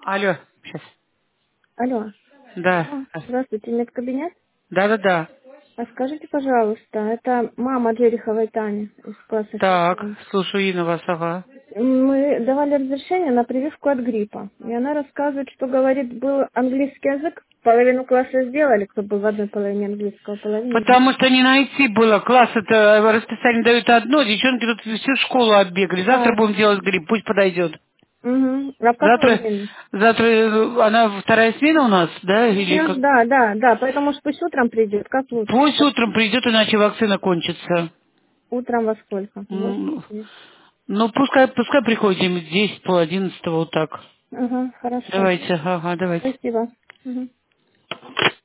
Алло, сейчас. Алло. Да. Алло. Здравствуйте, медкабинет. Да. А скажите, пожалуйста, это мама Джериховой Тани из класса Так, 6А. слушаю Инна вас, ага. Мы давали разрешение на прививку от гриппа. И она рассказывает, что, говорит, был английский язык. Половину класса сделали, кто был в одной половине английского, половину нет. Потому что не найти было. Класс это расписание дают одно, девчонки тут всю школу оббегали. Завтра А, будем делать грипп, пусть подойдет. угу. А в какое Завтра, время? завтра она вторая смена у нас, да, или Сейчас, как? да. Поэтому что пусть утром придет. Как лучше? Пусть утром придет, иначе вакцина кончится. Утром во сколько? В 8? М, Ну, пускай приходит 10, пол 11, вот так. Ага, хорошо. Давайте, ага, давайте. Спасибо. Мгм.